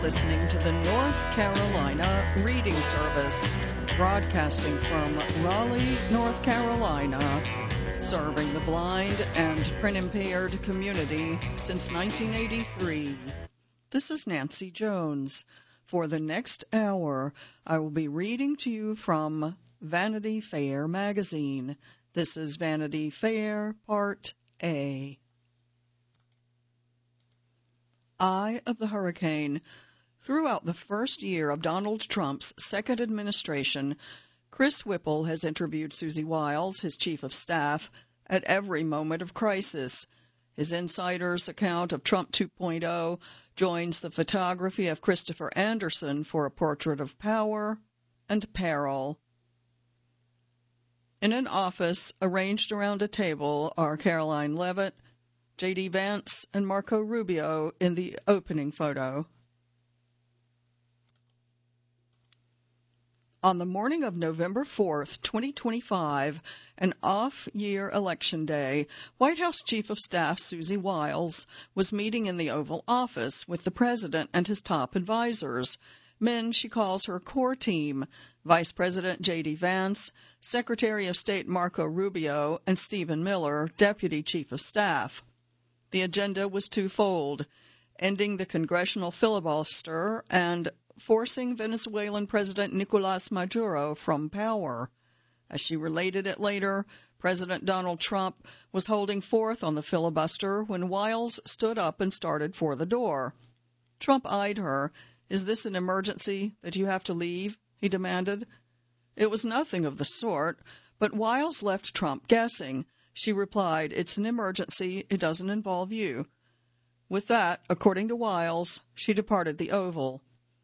listening to the North Carolina Reading Service, broadcasting from Raleigh, North Carolina, serving the blind and print-impaired community since 1983. This is Nancy Jones. For the next hour, I will be reading to you from Vanity Fair magazine. This is Vanity Fair, Part A. Eye of the Hurricane. Throughout the first year of Donald Trump's second administration, Chris Whipple has interviewed Susie Wiles, his chief of staff, at every moment of crisis. His insider's account of Trump 2.0 joins the photography of Christopher Anderson for a portrait of power and peril. In an office arranged around a table are Caroline Leavitt, J.D. Vance, and Marco Rubio in the opening photo. On the morning of November 4th, 2025, an off-year election day, White House Chief of Staff Susie Wiles was meeting in the Oval Office with the President and his top advisors, men she calls her core team, Vice President J.D. Vance, Secretary of State Marco Rubio, and Stephen Miller, Deputy Chief of Staff. The agenda was twofold: ending the congressional filibuster and forcing Venezuelan President Nicolás Maduro from power. As she related it later, President Donald Trump was holding forth on the filibuster when Wiles stood up and started for the door. Trump eyed her. "Is this an emergency that you have to leave?" he demanded. It was nothing of the sort, but Wiles left Trump guessing. She replied, "It's an emergency. It doesn't involve you." With that, according to Wiles, she departed the Oval.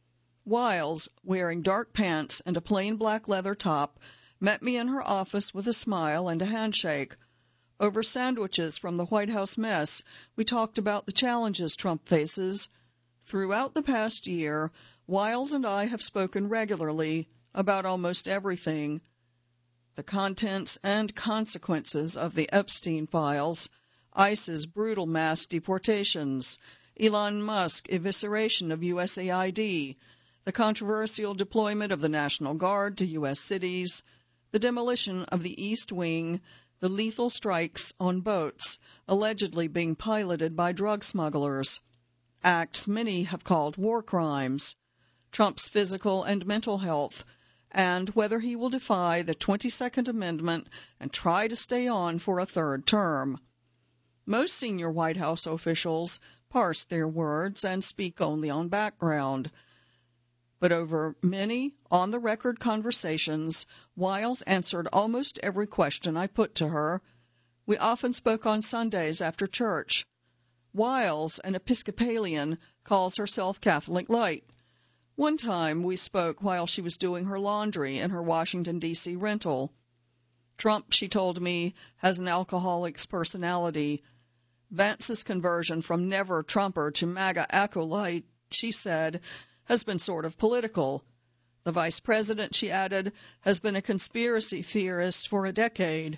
Wiles, wearing dark pants and a plain black leather top, met me in her office with a smile and a handshake. Over sandwiches from the White House mess, we talked about the challenges Trump faces. Throughout the past year, Wiles and I have spoken regularly about almost everything: the contents and consequences of the Epstein files, ICE's brutal mass deportations, Elon Musk evisceration of USAID, the controversial deployment of the National Guard to U.S. cities, the demolition of the East Wing, the lethal strikes on boats allegedly being piloted by drug smugglers, acts many have called war crimes, Trump's physical and mental health, and whether he will defy the 22nd Amendment and try to stay on for a third term. Most senior White House officials parse their words and speak only on background. But over many on-the-record conversations, Wiles answered almost every question I put to her. We often spoke on Sundays after church. Wiles, an Episcopalian, calls herself Catholic Light. One time we spoke while she was doing her laundry in her Washington, D.C. rental. Trump, she told me, has an alcoholic's personality. Vance's conversion from never Trumper to MAGA acolyte, she said, has been sort of political. The vice president, she added, has been a conspiracy theorist for a decade.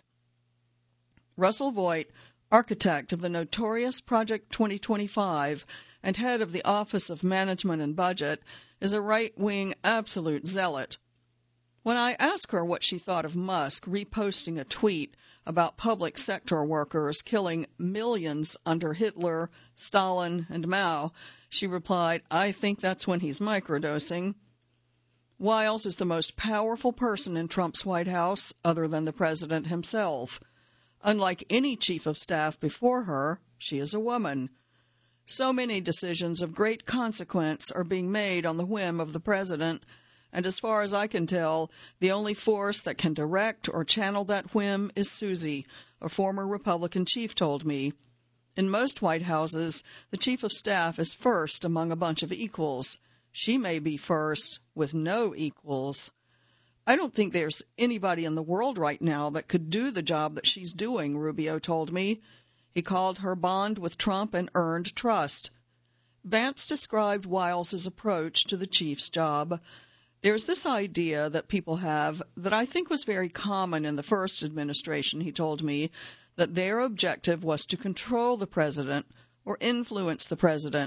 Russell Voigt, architect of the notorious Project 2025 and head of the Office of Management and Budget, is a right-wing absolute zealot. When I asked her what she thought of Musk reposting a tweet about public sector workers killing millions under Hitler, Stalin, and Mao, she replied, "I think that's when he's microdosing." Wiles is the most powerful person in Trump's White House, other than the president himself. Unlike any chief of staff before her, she is a woman. So many decisions of great consequence are being made on the whim of the president, and as far as I can tell, the only force that can direct or channel that whim is Susie, a former Republican chief told me. In most White Houses, the chief of staff is first among a bunch of equals. She may be first with no equals. I don't think there's anybody in the world right now that could do the job that she's doing, Rubio told me. He called her bond with Trump an earned trust. Vance described Wiles's approach to the chief's job. There's this idea that people have that I think was very common in the first administration, he told me, that their objective was to control the president or influence the president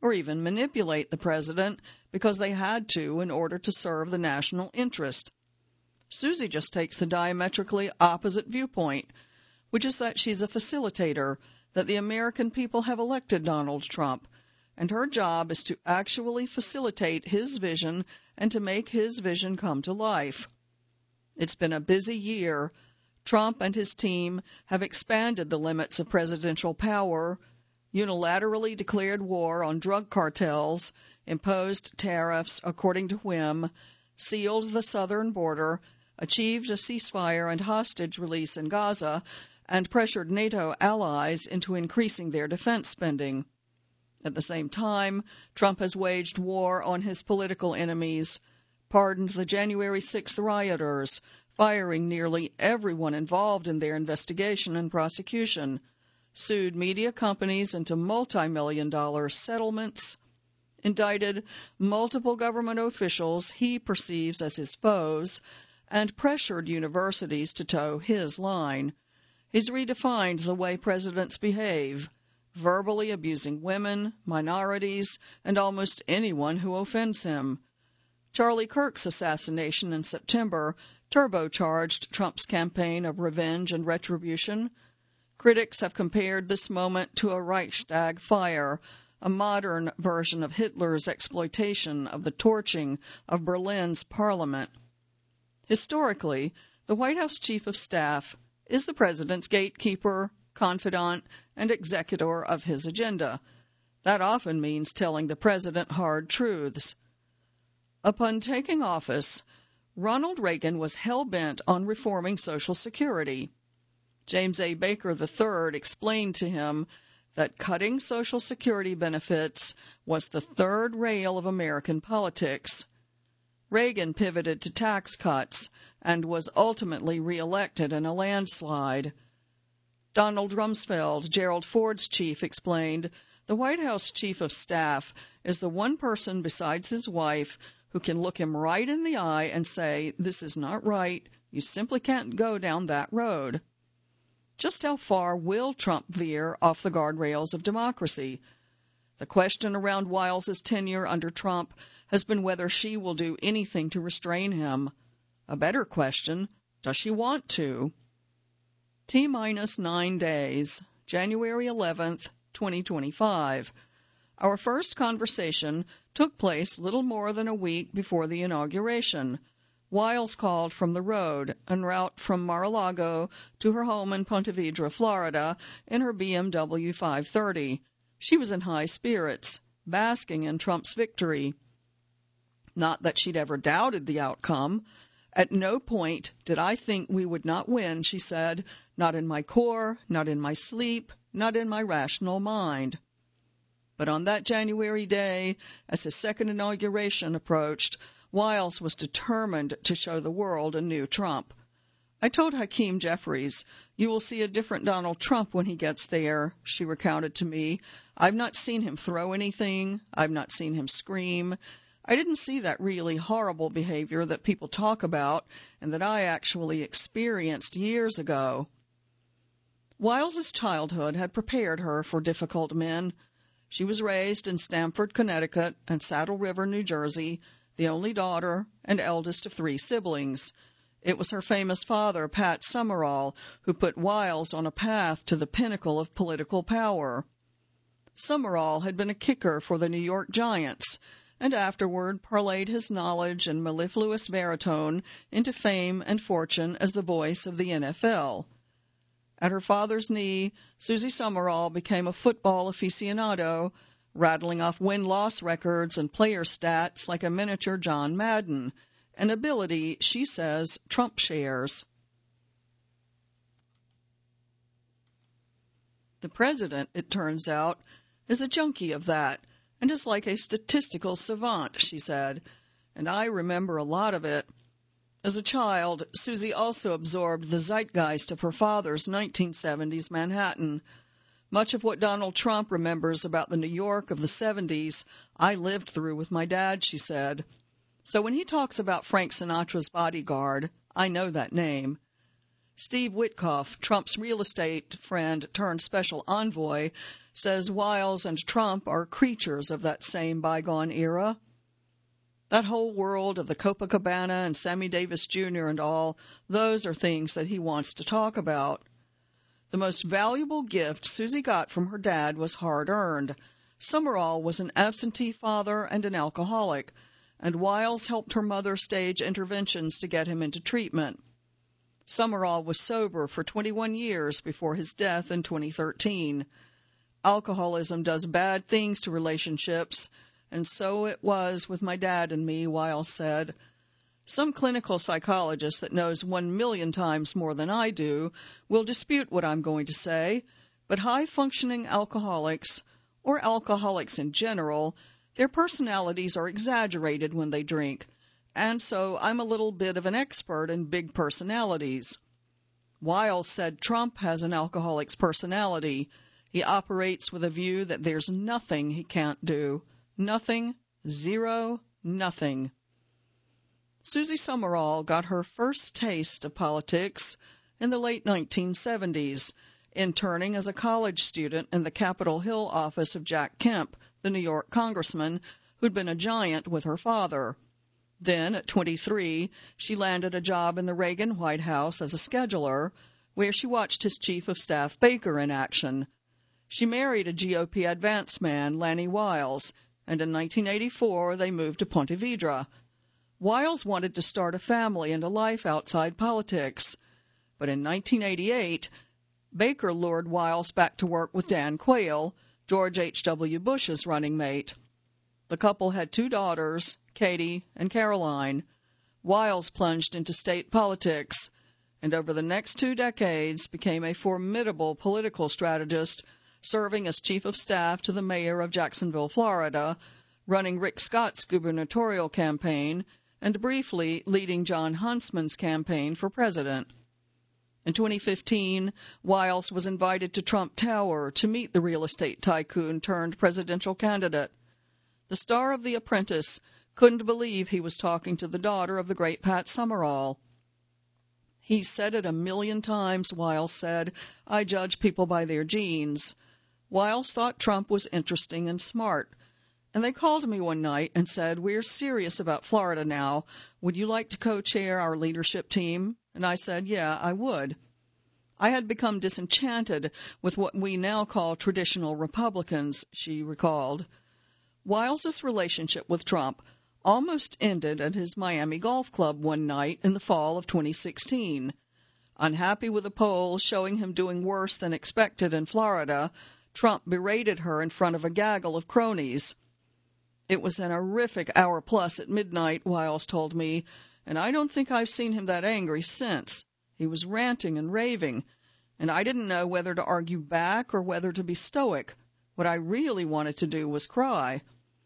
or even manipulate the president because they had to in order to serve the national interest. Susie just takes the diametrically opposite viewpoint, which is that she's a facilitator, that the American people have elected Donald Trump, and her job is to actually facilitate his vision and to make his vision come to life. It's been a busy year. Trump and his team have expanded the limits of presidential power, unilaterally declared war on drug cartels, imposed tariffs according to whim, sealed the southern border, achieved a ceasefire and hostage release in Gaza, and pressured NATO allies into increasing their defense spending. At the same time, Trump has waged war on his political enemies, pardoned the January 6th rioters, firing nearly everyone involved in their investigation and prosecution, sued media companies into multi-million-dollar settlements, indicted multiple government officials he perceives as his foes, and pressured universities to toe his line. He's redefined the way presidents behave, verbally abusing women, minorities, and almost anyone who offends him. Charlie Kirk's assassination in September turbocharged Trump's campaign of revenge and retribution. Critics have compared this moment to a Reichstag fire, a modern version of Hitler's exploitation of the torching of Berlin's parliament. Historically, the White House Chief of Staff is the president's gatekeeper, confidant, and executor of his agenda. That often means telling the president hard truths. Upon taking office, Ronald Reagan was hell-bent on reforming Social Security. James A. Baker III explained to him that cutting Social Security benefits was the third rail of American politics. Reagan pivoted to tax cuts and was ultimately reelected in a landslide. Donald Rumsfeld, Gerald Ford's chief, explained, "The White House Chief of Staff is the one person besides his wife who can look him right in the eye and say, 'This is not right. You simply can't go down that road.'" Just how far will Trump veer off the guardrails of democracy? The question around Wiles' tenure under Trump has been whether she will do anything to restrain him. A better question, does she want to? T-minus 9 days, January 11th, 2025. Our first conversation took place little more than a week before the inauguration. Wiles called from the road, en route from Mar-a-Lago to her home in Ponte Vedra, Florida, in her BMW 530. She was in high spirits, basking in Trump's victory. Not that she'd ever doubted the outcome. "At no point did I think we would not win," she said, "not in my core, not in my sleep, not in my rational mind." But on that January day, as his second inauguration approached, Wiles was determined to show the world a new Trump. "I told Hakeem Jeffries, 'You will see a different Donald Trump when he gets there,'" she recounted to me. "I've not seen him throw anything. I've not seen him scream. I didn't see that really horrible behavior that people talk about and that I actually experienced years ago." Wiles' childhood had prepared her for difficult men. She was raised in Stamford, Connecticut, and Saddle River, New Jersey, the only daughter and eldest of 3 siblings. It was her famous father, Pat Summerall, who put Wiles on a path to the pinnacle of political power. Summerall had been a kicker for the New York Giants, and afterward parlayed his knowledge and mellifluous baritone into fame and fortune as the voice of the NFL. At her father's knee, Susie Summerall became a football aficionado, rattling off win-loss records and player stats like a miniature John Madden, an ability, she says, Trump shares. The president, it turns out, is a junkie of that, and is like a statistical savant, she said, and I remember a lot of it. As a child, Susie also absorbed the zeitgeist of her father's 1970s Manhattan. Much of what Donald Trump remembers about the New York of the 70s, I lived through with my dad, she said. So when he talks about Frank Sinatra's bodyguard, I know that name. Steve Witkoff, Trump's real estate friend turned special envoy, says Wiles and Trump are creatures of that same bygone era. That whole world of the Copacabana and Sammy Davis Jr. and all, those are things that he wants to talk about. The most valuable gift Susie got from her dad was hard-earned. Summerall was an absentee father and an alcoholic, and Wiles helped her mother stage interventions to get him into treatment. Summerall was sober for 21 years before his death in 2013. Alcoholism does bad things to relationships, and so it was with my dad and me, Wiles said. Some clinical psychologist that knows 1 million times more than I do will dispute what I'm going to say, but high-functioning alcoholics, or alcoholics in general, their personalities are exaggerated when they drink, and so I'm a little bit of an expert in big personalities. Wiles said Trump has an alcoholic's personality. He operates with a view that there's nothing he can't do. Nothing, zero, nothing. Susie Summerall got her first taste of politics in the late 1970s, interning as a college student in the Capitol Hill office of Jack Kemp, the New York congressman who'd been a giant with her father. Then, at 23, she landed a job in the Reagan White House as a scheduler, where she watched his chief of staff Baker in action. She married a GOP advance man, Lanny Wiles, and in 1984 they moved to Ponte Vedra. Wiles wanted to start a family and a life outside politics, but in 1988, Baker lured Wiles back to work with Dan Quayle, George H.W. Bush's running mate. The couple had 2 daughters, Katie and Caroline. Wiles plunged into state politics, and over the next 2 decades became a formidable political strategist, serving as chief of staff to the mayor of Jacksonville, Florida, running Rick Scott's gubernatorial campaign, and briefly leading John Huntsman's campaign for president. In 2015, Wiles was invited to Trump Tower to meet the real estate tycoon turned presidential candidate. The star of The Apprentice couldn't believe he was talking to the daughter of the great Pat Summerall. He said it 1,000,000 times, Wiles said, I judge people by their genes. Wiles thought Trump was interesting and smart. And they called me one night and said, we're serious about Florida now. Would you like to co-chair our leadership team? And I said, yeah, I would. I had become disenchanted with what we now call traditional Republicans, she recalled. Wiles's relationship with Trump almost ended at his Miami Golf Club one night in the fall of 2016. Unhappy with a poll showing him doing worse than expected in Florida, Trump berated her in front of a gaggle of cronies. It was an horrific hour-plus at midnight, Wiles told me, and I don't think I've seen him that angry since. He was ranting and raving, and I didn't know whether to argue back or whether to be stoic. What I really wanted to do was cry.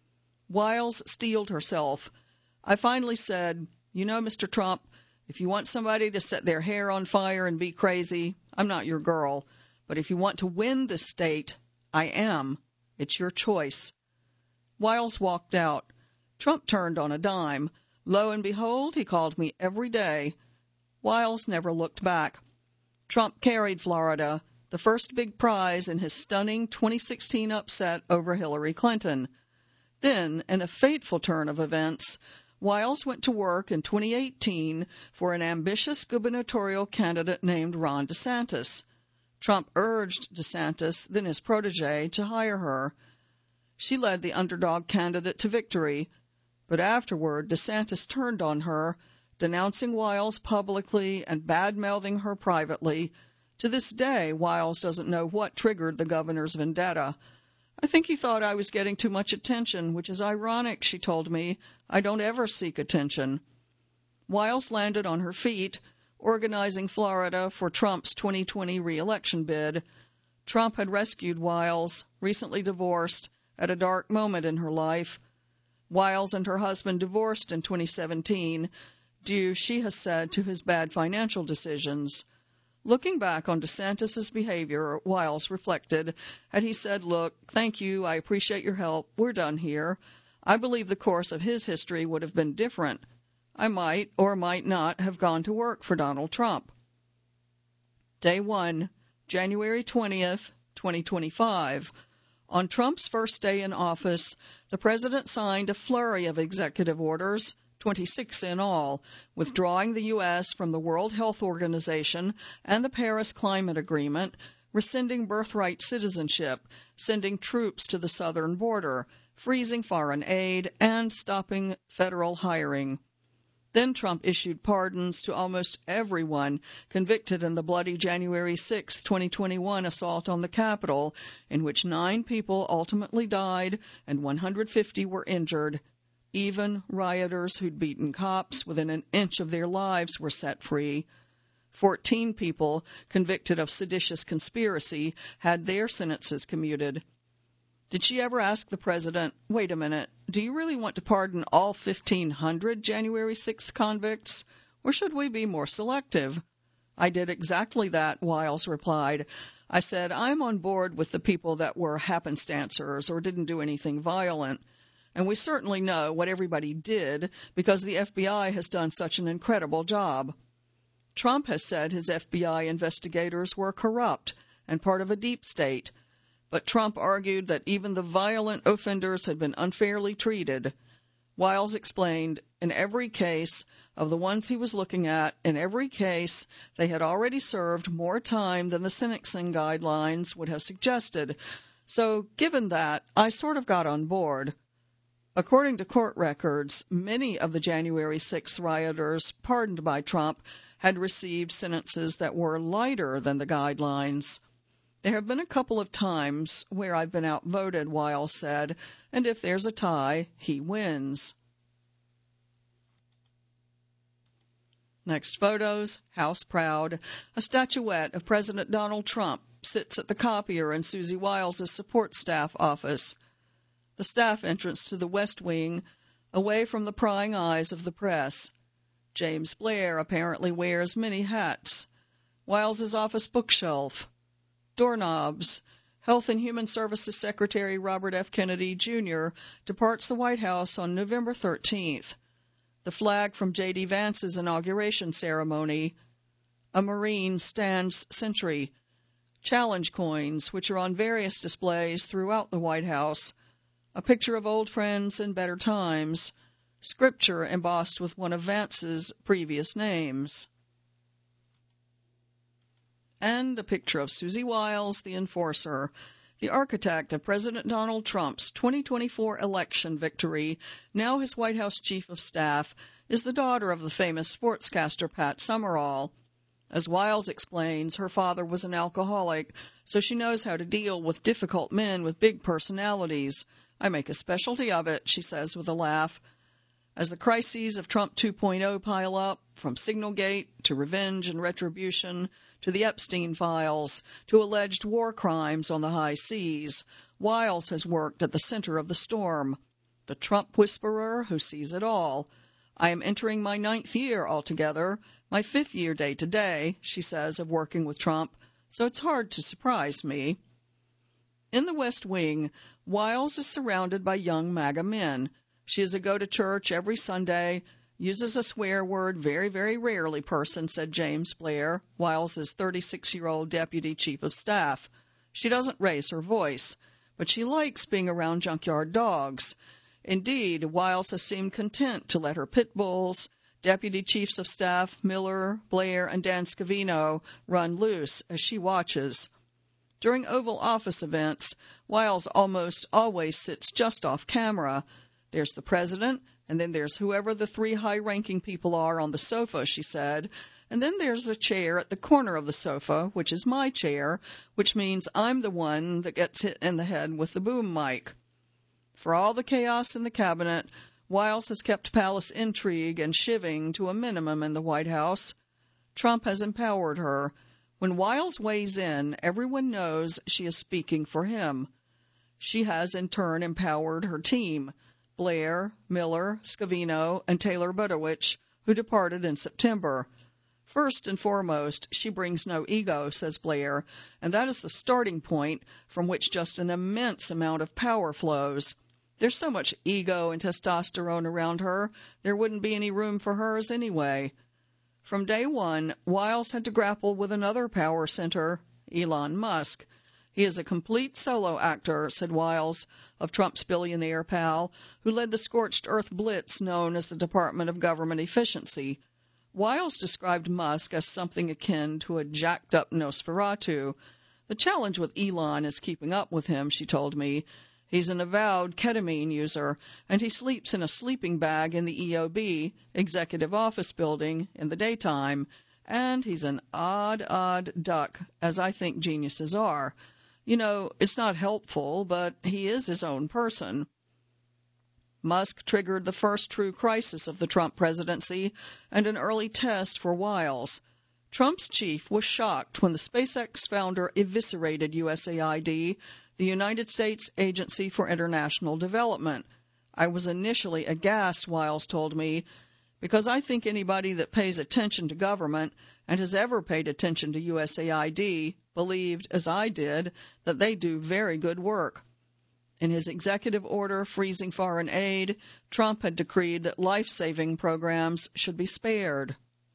Wiles steeled herself. I finally said, you know, Mr. Trump, if you want somebody to set their hair on fire and be crazy, I'm not your girl. But if you want to win this state, I am. It's your choice. Wiles walked out. Trump turned on a dime. Lo and behold, he called me every day. Wiles never looked back. Trump carried Florida, the first big prize in his stunning 2016 upset over Hillary Clinton. Then, in a fateful turn of events, Wiles went to work in 2018 for an ambitious gubernatorial candidate named Ron DeSantis. Trump urged DeSantis, then his protege, to hire her. She led the underdog candidate to victory, but afterward DeSantis turned on her, denouncing Wiles publicly and bad-mouthing her privately. To this day, Wiles doesn't know what triggered the governor's vendetta. I think he thought I was getting too much attention, which is ironic, she told me. I don't ever seek attention. Wiles landed on her feet, organizing Florida for Trump's 2020 re-election bid. Trump had rescued Wiles, recently divorced, at a dark moment in her life. Wiles and her husband divorced in 2017, due, she has said, to his bad financial decisions. Looking back on DeSantis' behavior, Wiles reflected, had he said, look, thank you, I appreciate your help, we're done here, I believe the course of his history would have been different. I might or might not have gone to work for Donald Trump. Day 1, January 20th, 2025. On Trump's first day in office, the president signed a flurry of executive orders, 26 in all, withdrawing the U.S. from the World Health Organization and the Paris Climate Agreement, rescinding birthright citizenship, sending troops to the southern border, freezing foreign aid, and stopping federal hiring. Then Trump issued pardons to almost everyone convicted in the bloody January 6, 2021 assault on the Capitol, in which 9 people ultimately died and 150 were injured. Even rioters who'd beaten cops within an inch of their lives were set free. 14 people convicted of seditious conspiracy had their sentences commuted. Did she ever ask the president, wait a minute, do you really want to pardon all 1,500 January 6th convicts, or should we be more selective? I did exactly that, Wiles replied. I said, I'm on board with the people that were happenstancers or didn't do anything violent. And we certainly know what everybody did because the FBI has done such an incredible job. Trump has said his FBI investigators were corrupt and part of a deep state. But Trump argued that even the violent offenders had been unfairly treated. Wiles explained, in every case of the ones he was looking at, in every case, they had already served more time than the sentencing guidelines would have suggested. So, given that, I sort of got on board. According to court records, many of the January 6th rioters pardoned by Trump had received sentences that were lighter than the guidelines. There have been a couple of times where I've been outvoted, Wiles said, and if there's a tie, he wins. Next photos, House proud. A statuette of President Donald Trump sits at the copier in Susie Wiles' support staff office. The staff entrance to the West Wing, away from the prying eyes of the press. James Blair apparently wears many hats. Wiles' office bookshelf. Doorknobs. Health and Human Services Secretary Robert F. Kennedy, Jr. departs the White House on November 13th. The flag from J.D. Vance's inauguration ceremony. A Marine stands sentry. Challenge coins, which are on various displays throughout the White House. A picture of old friends and better times. Scripture embossed with one of Vance's previous names. And a picture of Susie Wiles, the enforcer, the architect of President Donald Trump's 2024 election victory, now his White House chief of staff, is the daughter of the famous sportscaster Pat Summerall. As Wiles explains, her father was an alcoholic, so she knows how to deal with difficult men with big personalities. I make a specialty of it, she says with a laugh. As the crises of Trump 2.0 pile up, from Signalgate to revenge and retribution, to the Epstein files, to alleged war crimes on the high seas, Wiles has worked at the center of the storm. The Trump whisperer who sees it all. I am entering my 9th year altogether, my 5th year day to day, she says, of working with Trump, so it's hard to surprise me. In the West Wing, Wiles is surrounded by young MAGA men. She is a go-to-church every Sunday, uses a swear word very, very rarely person, said James Blair, Wiles' 36-year-old deputy chief of staff. She doesn't raise her voice, but she likes being around junkyard dogs. Indeed, Wiles has seemed content to let her pit bulls, deputy chiefs of staff Miller, Blair, and Dan Scavino run loose as she watches. During Oval Office events, Wiles almost always sits just off camera. There's the president, and then there's whoever the 3 high-ranking people are on the sofa, she said, and then there's a chair at the corner of the sofa, which is my chair, which means I'm the one that gets hit in the head with the boom mic. For all the chaos in the cabinet, Wiles has kept palace intrigue and shivving to a minimum in the White House. Trump has empowered her. When Wiles weighs in, everyone knows she is speaking for him. She has, in turn, empowered her team. Blair, Miller, Scavino, and Taylor Budowich, who departed in September. First and foremost, she brings no ego, says Blair, and that is the starting point from which just an immense amount of power flows. There's so much ego and testosterone around her, there wouldn't be any room for hers anyway. From day one, Wiles had to grapple with another power center, Elon Musk. He is a complete solo actor, said Wiles of Trump's billionaire pal, who led the scorched earth blitz known as the Department of Government Efficiency. Wiles described Musk as something akin to a jacked-up Nosferatu. The challenge with Elon is keeping up with him, she told me. He's an avowed ketamine user, and he sleeps in a sleeping bag in the EOB, Executive Office Building, in the daytime. And he's an odd duck, as I think geniuses are. You know, it's not helpful, but he is his own person. Musk triggered the first true crisis of the Trump presidency and an early test for Wiles. Trump's chief was shocked when the SpaceX founder eviscerated USAID, the United States Agency for International Development. I was initially aghast, Wiles told me, because I think anybody that pays attention to government and has ever paid attention to USAID believed, as I did, that they do very good work. In his executive order freezing foreign aid, Trump had decreed that life-saving programs should be spared.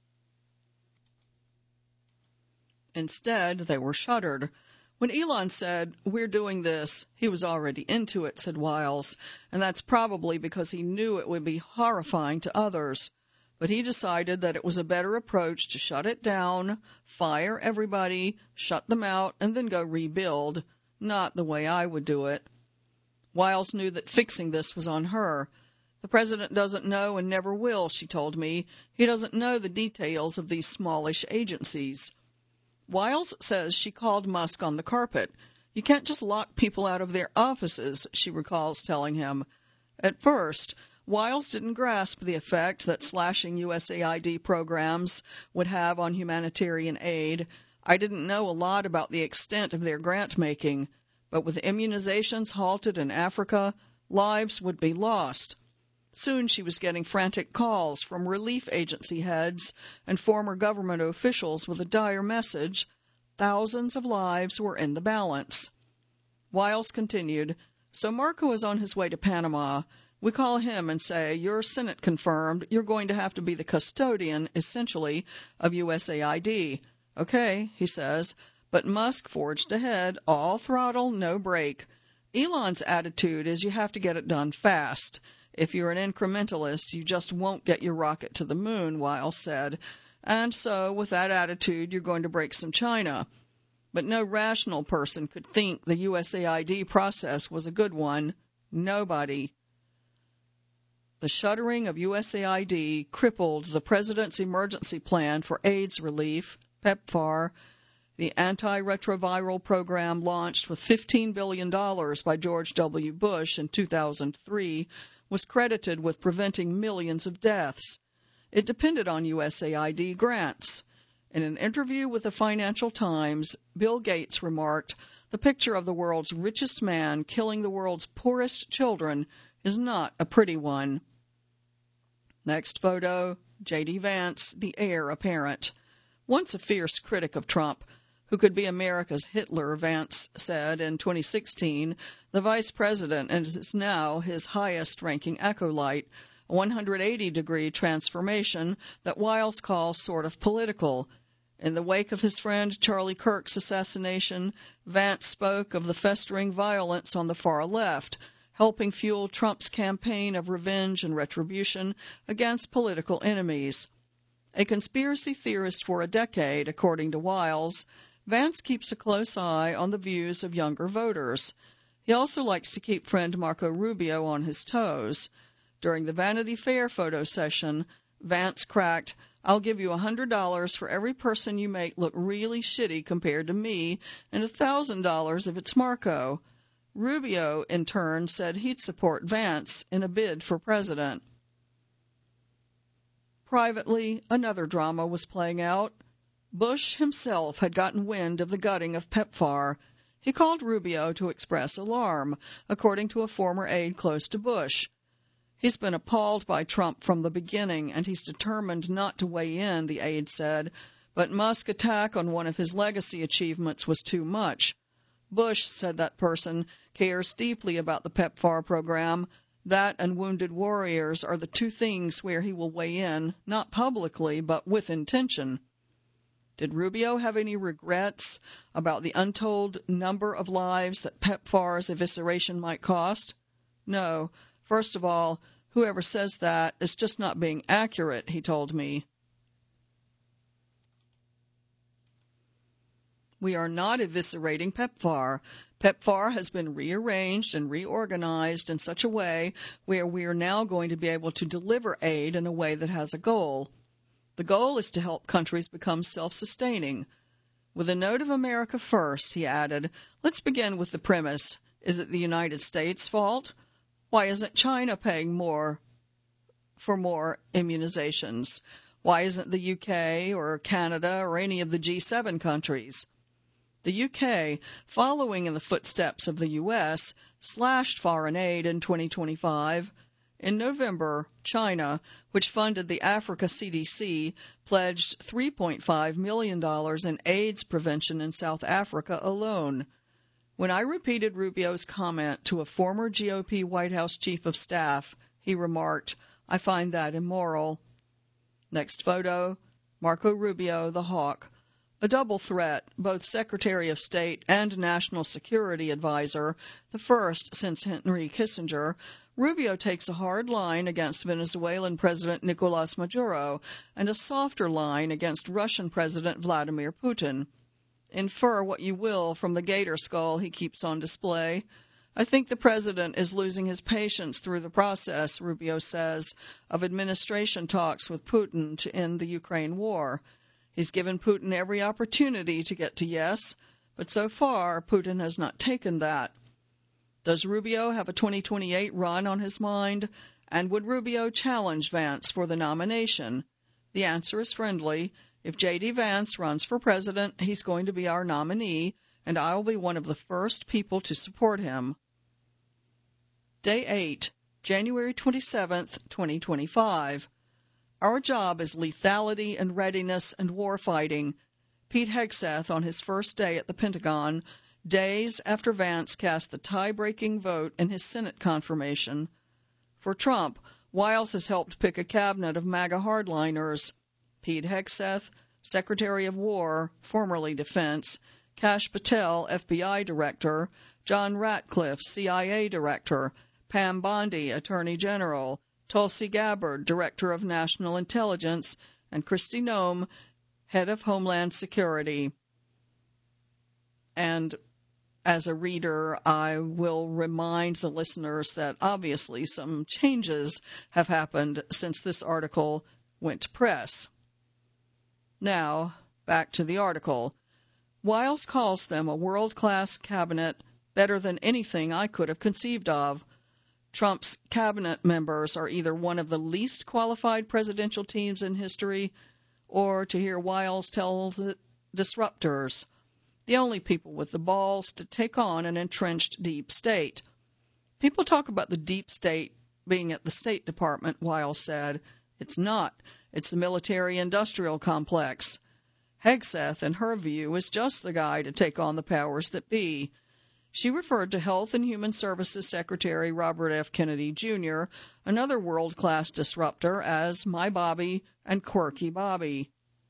Instead, they were shuttered. When Elon said, "We're doing this," he was already into it, said Wiles, and that's probably because he knew it would be horrifying to others. But he decided that it was a better approach to shut it down, fire everybody, shut them out, and then go rebuild. Not the way I would do it. Wiles knew that fixing this was on her. The president doesn't know and never will, she told me. He doesn't know the details of these smallish agencies. Wiles says she called Musk on the carpet. You can't just lock people out of their offices, she recalls telling him. At first, Wiles didn't grasp the effect that slashing USAID programs would have on humanitarian aid. I didn't know a lot about the extent of their grant-making, but with immunizations halted in Africa, lives would be lost. Soon she was getting frantic calls from relief agency heads and former government officials with a dire message. Thousands of lives were in the balance. Wiles continued, "So Marco is on his way to Panama. We call him and say, 'You're Senate confirmed. You're going to have to be the custodian, essentially, of USAID.' 'Okay,' he says, but Musk forged ahead, all throttle, no brake. Elon's attitude is you have to get it done fast. If you're an incrementalist, you just won't get your rocket to the moon," Wiles said. And so, with that attitude, you're going to break some China. But no rational person could think the USAID process was a good one. Nobody. The shuttering of USAID crippled the President's Emergency Plan for AIDS Relief, PEPFAR, the antiretroviral program launched with $15 billion by George W. Bush in 2003, was credited with preventing millions of deaths. It depended on USAID grants. In an interview with the Financial Times, Bill Gates remarked, "The picture of the world's richest man killing the world's poorest children is not a pretty one." Next photo, J.D. Vance, the heir apparent. Once a fierce critic of Trump, who could be America's Hitler, Vance said in 2016, the vice president is now his highest-ranking acolyte, a 180-degree transformation that Wiles calls sort of political. In the wake of his friend Charlie Kirk's assassination, Vance spoke of the festering violence on the far left, helping fuel Trump's campaign of revenge and retribution against political enemies. A conspiracy theorist for a decade, according to Wiles, Vance keeps a close eye on the views of younger voters. He also likes to keep friend Marco Rubio on his toes. During the Vanity Fair photo session, Vance cracked, "I'll give you $100 for every person you make look really shitty compared to me, and $1,000 if it's Marco." Rubio, in turn, said he'd support Vance in a bid for president. Privately, another drama was playing out. Bush himself had gotten wind of the gutting of PEPFAR. He called Rubio to express alarm, according to a former aide close to Bush. He's been appalled by Trump from the beginning, and he's determined not to weigh in, the aide said, but Musk's attack on one of his legacy achievements was too much. Bush, said that person, cares deeply about the PEPFAR program. That and wounded warriors are the two things where he will weigh in, not publicly, but with intention. Did Rubio have any regrets about the untold number of lives that PEPFAR's evisceration might cost? No. First of all, whoever says that is just not being accurate, he told me. We are not eviscerating PEPFAR. PEPFAR has been rearranged and reorganized in such a way where we are now going to be able to deliver aid in a way that has a goal. The goal is to help countries become self-sustaining. With a note of America first, he added, let's begin with the premise. Is it the United States' fault? Why isn't China paying more for more immunizations? Why isn't the UK or Canada or any of the G7 countries? The UK, following in the footsteps of the US, slashed foreign aid in 2025. In November, China, which funded the Africa CDC, pledged $3.5 million in AIDS prevention in South Africa alone. When I repeated Rubio's comment to a former GOP White House chief of staff, he remarked, I find that immoral. Next photo, Marco Rubio, the hawk. A double threat, both Secretary of State and National Security Advisor, the first since Henry Kissinger, Rubio takes a hard line against Venezuelan President Nicolás Maduro and a softer line against Russian President Vladimir Putin. Infer what you will from the gator skull he keeps on display. I think the president is losing his patience through the process, Rubio says, of administration talks with Putin to end the Ukraine war. He's given Putin every opportunity to get to yes, but so far Putin has not taken that. Does Rubio have a 2028 run on his mind? And would Rubio challenge Vance for the nomination? The answer is friendly. If J.D. Vance runs for president, he's going to be our nominee, and I'll be one of the first people to support him. Day 8, January 27th, 2025. Our job is lethality and readiness and warfighting. Pete Hegseth on his first day at the Pentagon, days after Vance cast the tie-breaking vote in his Senate confirmation. For Trump, Wiles has helped pick a cabinet of MAGA hardliners. Pete Hegseth, Secretary of War, formerly Defense, Kash Patel, FBI Director, John Ratcliffe, CIA Director, Pam Bondi, Attorney General, Tulsi Gabbard, Director of National Intelligence, and Kristi Noem, Head of Homeland Security. And as a reader, I will remind the listeners that obviously some changes have happened since this article went to press. Now, back to the article. Wiles calls them a world-class cabinet, better than anything I could have conceived of. Trump's cabinet members are either one of the least qualified presidential teams in history, or, to hear Wiles tell the disruptors, the only people with the balls to take on an entrenched deep state. People talk about the deep state being at the State Department, Wiles said. It's not. It's the military-industrial complex. Hegseth, in her view, is just the guy to take on the powers that be. She referred to Health and Human Services Secretary Robert F. Kennedy, Jr., another world-class disruptor, as My Bobby and Quirky Bobby.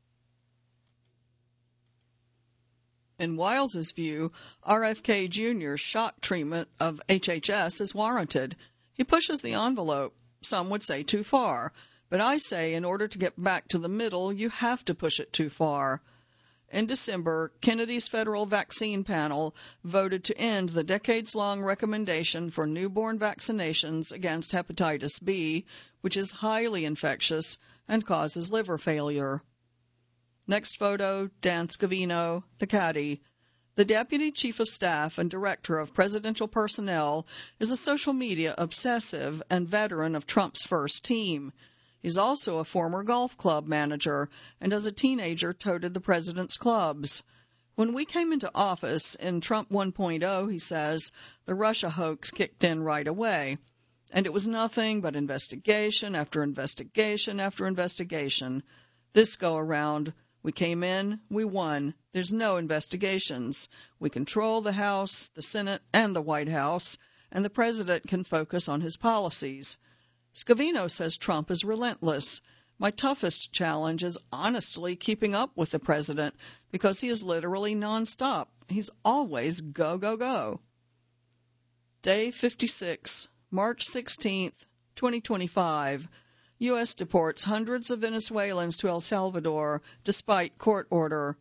In Wiles's view, RFK Jr.'s shock treatment of HHS is warranted. He pushes the envelope, some would say too far, but I say in order to get back to the middle, you have to push it too far. In December, Kennedy's federal vaccine panel voted to end the decades-long recommendation for newborn vaccinations against hepatitis B, which is highly infectious and causes liver failure. Next photo, Dan Scavino, the caddy. The Deputy Chief of Staff and Director of Presidential Personnel is a social media obsessive and veteran of Trump's first team. He's also a former golf club manager, and as a teenager toted the president's clubs. When we came into office in Trump 1.0, he says, the Russia hoax kicked in right away. And it was nothing but investigation after investigation after investigation. This go-around, we came in, we won. There's no investigations. We control the House, the Senate, and the White House, and the president can focus on his policies. Scavino says Trump is relentless. My toughest challenge is honestly keeping up with the president because he is literally nonstop. He's always go, go, go. Day 56, March 16th, 2025. U.S. deports hundreds of Venezuelans to El Salvador despite court order.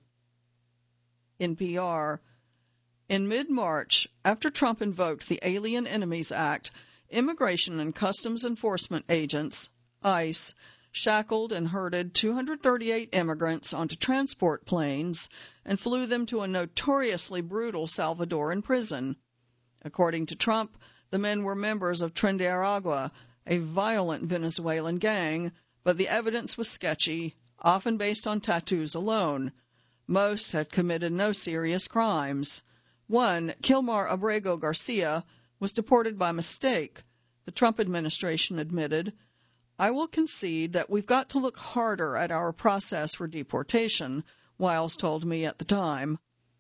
NPR. In mid-March, after Trump invoked the Alien Enemies Act, Immigration and Customs Enforcement agents, ICE, shackled and herded 238 immigrants onto transport planes and flew them to a notoriously brutal Salvadoran prison. According to Trump, the men were members of Trinidad, a violent Venezuelan gang, but the evidence was sketchy, often based on tattoos alone. Most had committed no serious crimes. One, Kilmar Abrego Garcia, was deported by mistake, the Trump administration admitted. I will concede that we've got to look harder at our process for deportation, Wiles told me at the time.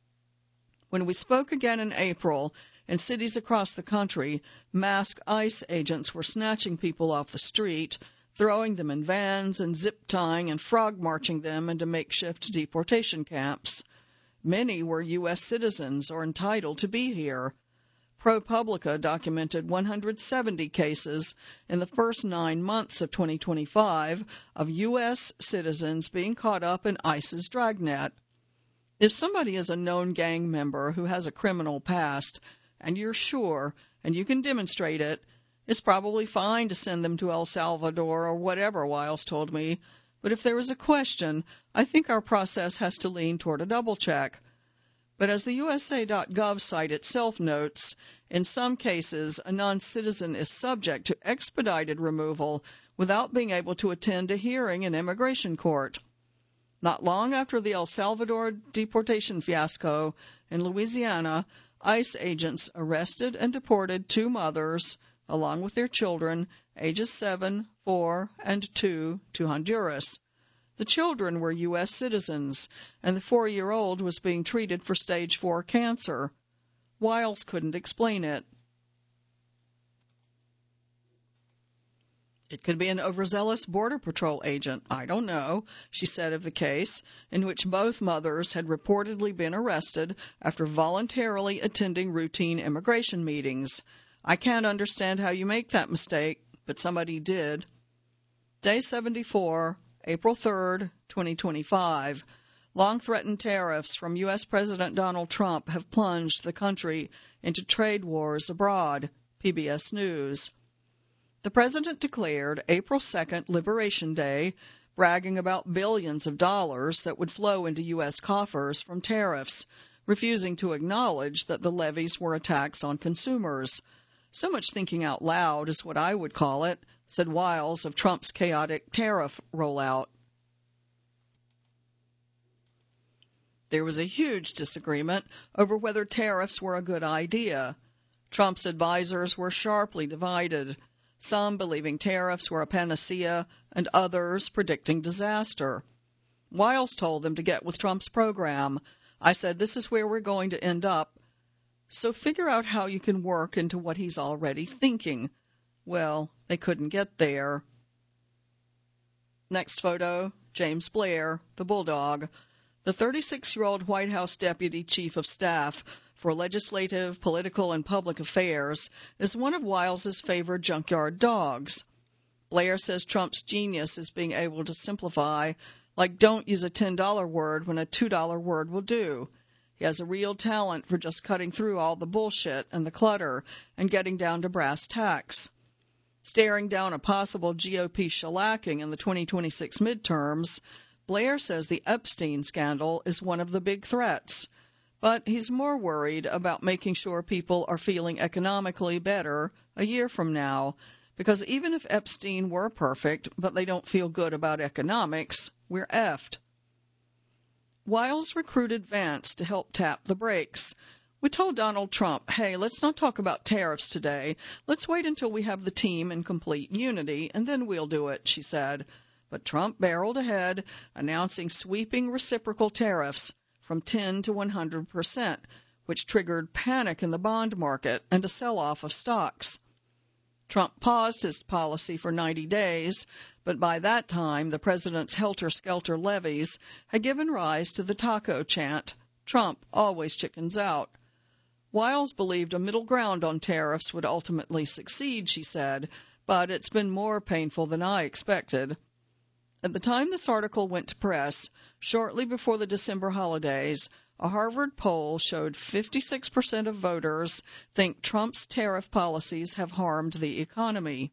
When we spoke again in April, in cities across the country, masked ICE agents were snatching people off the street, throwing them in vans and zip-tying and frog-marching them into makeshift deportation camps. Many were U.S. citizens or entitled to be here. ProPublica documented 170 cases in the first 9 months of 2025 of U.S. citizens being caught up in ICE's dragnet. If somebody is a known gang member who has a criminal past, and you're sure, and you can demonstrate it, it's probably fine to send them to El Salvador or whatever, Wiles told me. But if there is a question, I think our process has to lean toward a double check. But as the USA.gov site itself notes, in some cases, a non-citizen is subject to expedited removal without being able to attend a hearing in immigration court. Not long after the El Salvador deportation fiasco in Louisiana, ICE agents arrested and deported 2 mothers, along with their children, ages 7, 4, and 2, to Honduras. The children were U.S. citizens, and the 4-year-old was being treated for stage 4 cancer. Wiles couldn't explain it. It could be an overzealous Border Patrol agent, I don't know, she said of the case, in which both mothers had reportedly been arrested after voluntarily attending routine immigration meetings. I can't understand how you make that mistake, but somebody did. Day 74, April 3rd, 2025. Long-threatened tariffs from U.S. President Donald Trump have plunged the country into trade wars abroad, PBS News. The president declared April 2nd Liberation Day, bragging about billions of dollars that would flow into U.S. coffers from tariffs, refusing to acknowledge that the levies were a tax on consumers. So much thinking out loud is what I would call it, said Wiles of Trump's chaotic tariff rollout. There was a huge disagreement over whether tariffs were a good idea. Trump's advisers were sharply divided, some believing tariffs were a panacea and others predicting disaster. Wiles told them to get with Trump's program. I said, this is where we're going to end up. So figure out how you can work into what he's already thinking. Well, they couldn't get there. Next photo, James Blair, the bulldog. The 36-year-old White House Deputy Chief of Staff for Legislative, Political, and Public Affairs is one of Wiles's favored junkyard dogs. Blair says Trump's genius is being able to simplify, like don't use a $10 word when a $2 word will do. He has a real talent for just cutting through all the bullshit and the clutter and getting down to brass tacks. Staring down a possible GOP shellacking in the 2026 midterms, Blair says the Epstein scandal is one of the big threats, but he's more worried about making sure people are feeling economically better a year from now, because even if Epstein were perfect, but they don't feel good about economics, we're effed. Wiles recruited Vance to help tap the brakes. We told Donald Trump, hey, let's not talk about tariffs today. Let's wait until we have the team in complete unity, and then we'll do it, she said. But Trump barreled ahead, announcing sweeping reciprocal tariffs from 10 to 100%, which triggered panic in the bond market and a sell-off of stocks. Trump paused his policy for 90 days, but by that time the president's helter-skelter levies had given rise to the taco chant, "Trump always chickens out." Wiles believed a middle ground on tariffs would ultimately succeed, she said, but it's been more painful than I expected. At the time this article went to press, shortly before the December holidays, a Harvard poll showed 56% of voters think Trump's tariff policies have harmed the economy.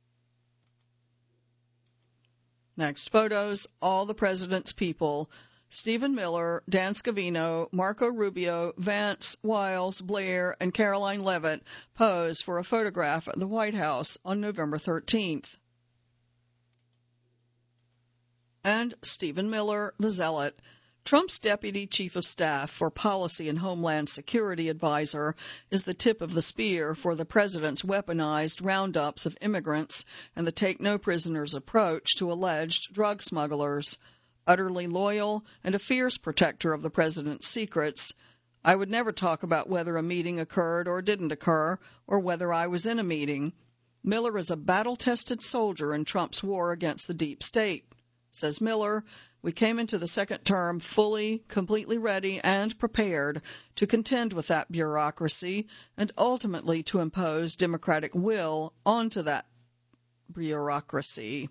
Next photos, all the president's people. Stephen Miller, Dan Scavino, Marco Rubio, Vance, Wiles, Blair, and Caroline Leavitt pose for a photograph at the White House on November 13th. And Stephen Miller, the zealot, Trump's deputy chief of staff for policy and homeland security advisor, is the tip of the spear for the president's weaponized roundups of immigrants and the take-no-prisoners approach to alleged drug smugglers. Utterly loyal and a fierce protector of the president's secrets, I would never talk about whether a meeting occurred or didn't occur, or whether I was in a meeting. Miller is a battle-tested soldier in Trump's war against the deep state. Says Miller, we came into the second term fully, completely ready and prepared to contend with that bureaucracy and ultimately to impose democratic will onto that bureaucracy.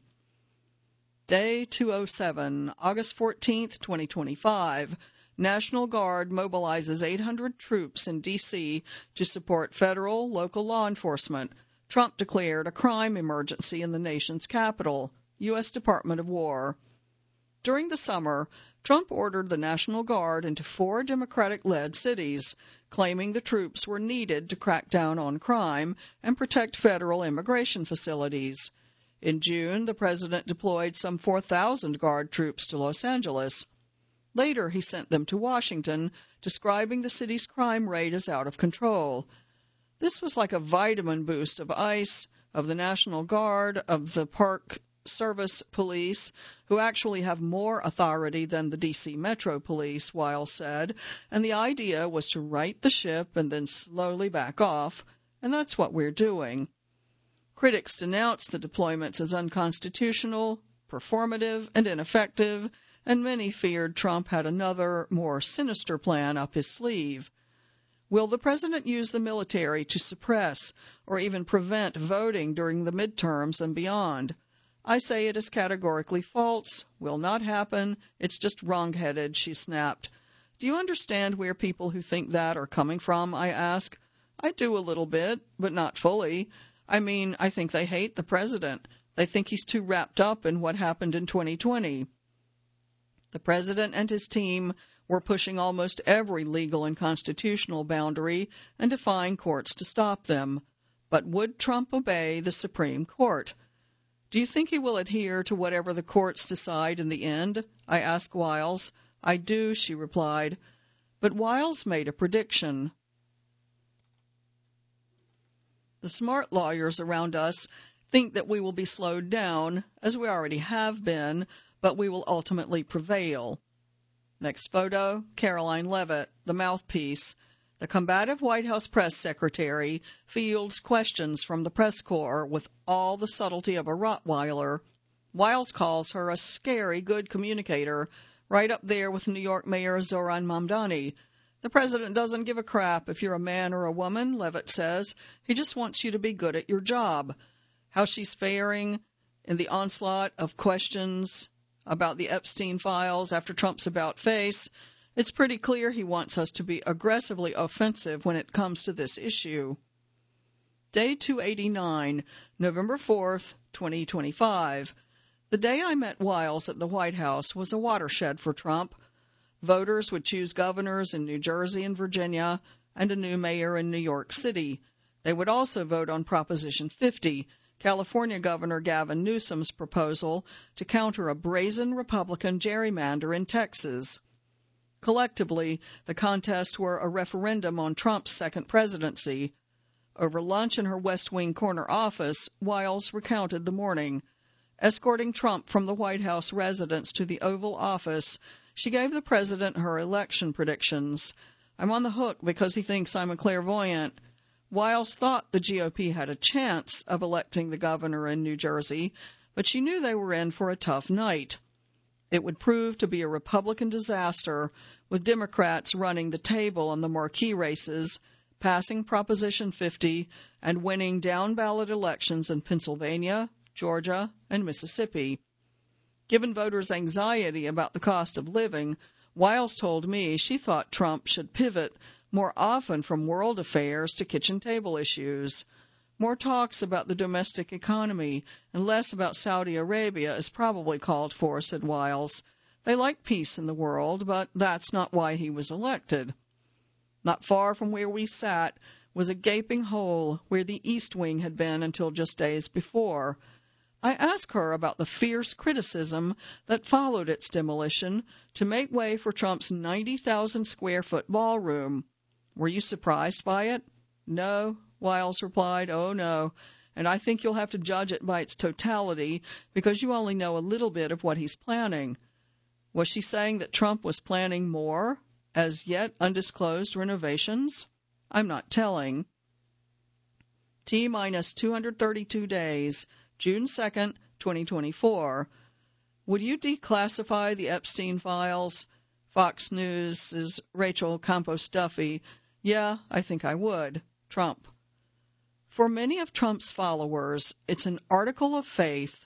Day 207, August 14th, 2025. National Guard mobilizes 800 troops in D.C. to support federal, local law enforcement. Trump declared a crime emergency in the nation's capital. U.S. Department of War. During the summer, Trump ordered the National Guard into 4 Democratic-led cities, claiming the troops were needed to crack down on crime and protect federal immigration facilities. In June, the president deployed some 4,000 Guard troops to Los Angeles. Later, he sent them to Washington, describing the city's crime rate as out of control. This was like a vitamin boost of ICE, of the National Guard, of the Park Service Police, who actually have more authority than the D.C. Metro Police, Wiles said, and the idea was to right the ship and then slowly back off, and that's what we're doing. Critics denounced the deployments as unconstitutional, performative, and ineffective, and many feared Trump had another, more sinister plan up his sleeve. Will the president use the military to suppress or even prevent voting during the midterms and beyond? I say it is categorically false, will not happen, it's just wrong-headed, she snapped. Do you understand where people who think that are coming from, I ask? I do a little bit, but not fully. I mean, I think they hate the president. They think he's too wrapped up in what happened in 2020. The president and his team were pushing almost every legal and constitutional boundary and defying courts to stop them. But would Trump obey the Supreme Court? Do you think he will adhere to whatever the courts decide in the end? I asked Wiles. I do, she replied. But Wiles made a prediction. The smart lawyers around us think that we will be slowed down, as we already have been, but we will ultimately prevail. Next photo, Caroline Leavitt, the mouthpiece. The combative White House press secretary fields questions from the press corps with all the subtlety of a Rottweiler. Wiles calls her a scary good communicator, right up there with New York Mayor Zohran Mamdani. The president doesn't give a crap if you're a man or a woman, Leavitt says. He just wants you to be good at your job. How she's faring in the onslaught of questions about the Epstein files after Trump's about-face, it's pretty clear he wants us to be aggressively offensive when it comes to this issue. Day 289, November 4th, 2025. The day I met Wiles at the White House was a watershed for Trump. Voters would choose governors in New Jersey and Virginia and a new mayor in New York City. They would also vote on Proposition 50, California Governor Gavin Newsom's proposal to counter a brazen Republican gerrymander in Texas. Collectively, the contests were a referendum on Trump's second presidency. Over lunch in her West Wing corner office, Wiles recounted the morning. Escorting Trump from the White House residence to the Oval Office, she gave the president her election predictions. I'm on the hook because he thinks I'm a clairvoyant. Wiles thought the GOP had a chance of electing the governor in New Jersey, but she knew they were in for a tough night. It would prove to be a Republican disaster, with Democrats running the table in the marquee races, passing Proposition 50, and winning down-ballot elections in Pennsylvania, Georgia, and Mississippi. Given voters' anxiety about the cost of living, Wiles told me she thought Trump should pivot more often from world affairs to kitchen table issues. More talks about the domestic economy and less about Saudi Arabia is probably called for, said Wiles. They like peace in the world, but that's not why he was elected. Not far from where we sat was a gaping hole where the East Wing had been until just days before. I asked her about the fierce criticism that followed its demolition to make way for Trump's 90,000-square-foot ballroom. Were you surprised by it? No, Wiles replied. Oh, no. And I think you'll have to judge it by its totality because you only know a little bit of what he's planning. Was she saying that Trump was planning more, as yet undisclosed renovations? I'm not telling. T-minus 232 days, June 2nd, 2024. Would you declassify the Epstein files? Fox News' Rachel Campos Duffy. Yeah, I think I would. Trump. For many of Trump's followers, it's an article of faith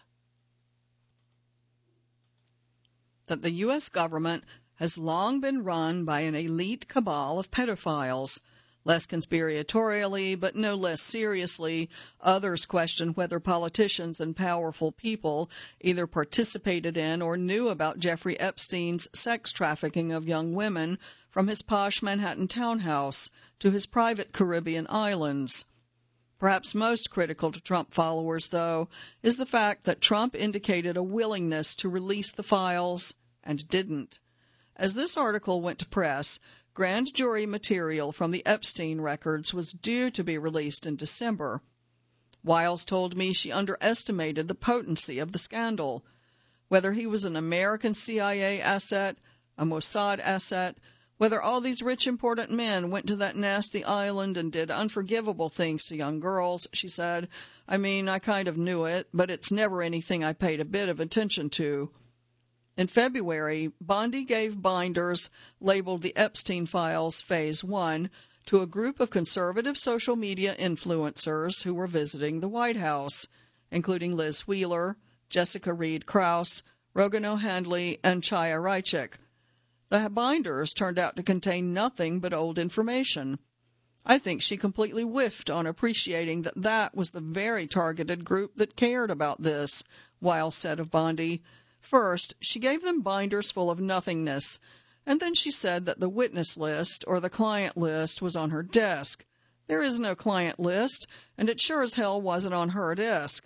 that the U.S. government has long been run by an elite cabal of pedophiles. Less conspiratorially, but no less seriously, others question whether politicians and powerful people either participated in or knew about Jeffrey Epstein's sex trafficking of young women from his posh Manhattan townhouse to his private Caribbean islands. Perhaps most critical to Trump followers, though, is the fact that Trump indicated a willingness to release the files and didn't. As this article went to press, grand jury material from the Epstein records was due to be released in December. Wiles told me she underestimated the potency of the scandal. Whether he was an American CIA asset, a Mossad asset, whether all these rich, important men went to that nasty island and did unforgivable things to young girls, she said. I mean, I kind of knew it, but it's never anything I paid a bit of attention to. In February, Bondi gave binders labeled the Epstein Files Phase 1 to a group of conservative social media influencers who were visiting the White House, including Liz Wheeler, Jessica Reed Krause, Rogan O'Handley, and Chaya Raichik. The binders turned out to contain nothing but old information. I think she completely whiffed on appreciating that that was the very targeted group that cared about this, Wiles said of Bondi. First, she gave them binders full of nothingness, and then she said that the witness list or the client list was on her desk. There is no client list, and it sure as hell wasn't on her desk.